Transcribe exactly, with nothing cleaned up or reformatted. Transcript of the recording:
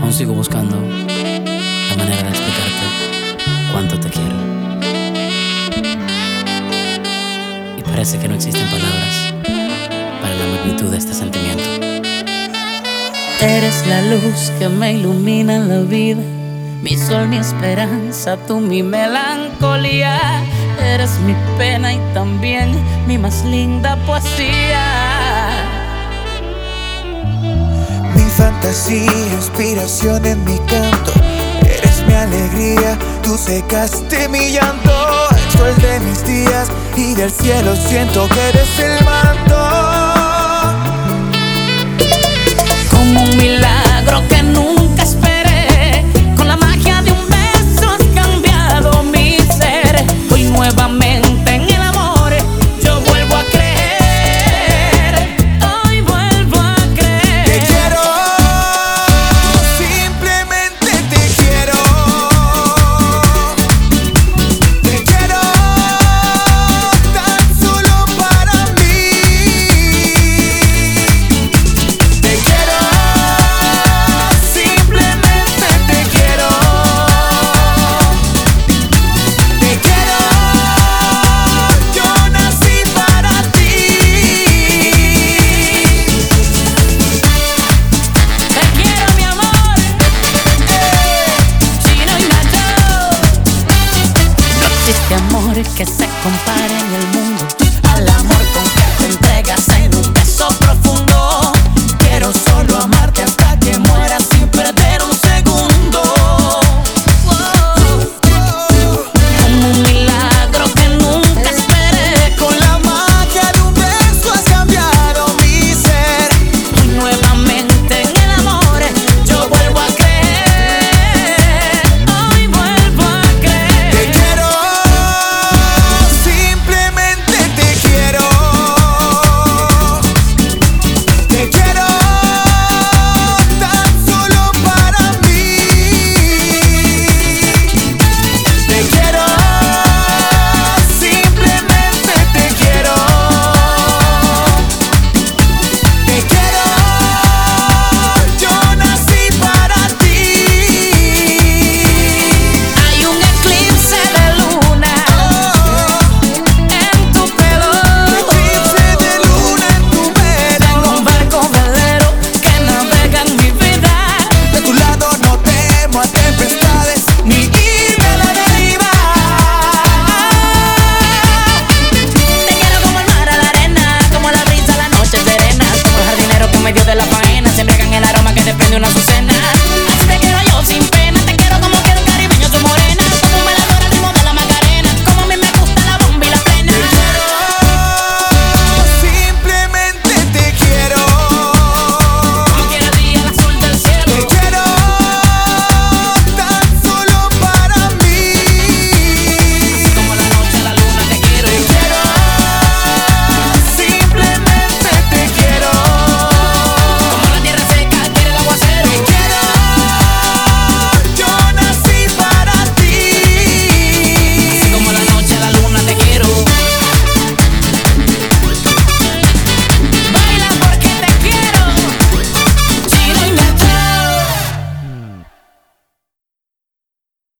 Aún sigo buscando la manera de explicarte cuánto te quiero. Y parece que no existen palabras para la magnitud de este sentimiento. Eres la luz que me ilumina la vida, mi sol, mi esperanza, tú mi melancolía. Eres mi pena y también mi más linda poesía. Mi fantasía, inspiración en mi canto. Eres mi alegría, tú secaste mi llanto. El sol de mis días y del cielo siento que eres el manto.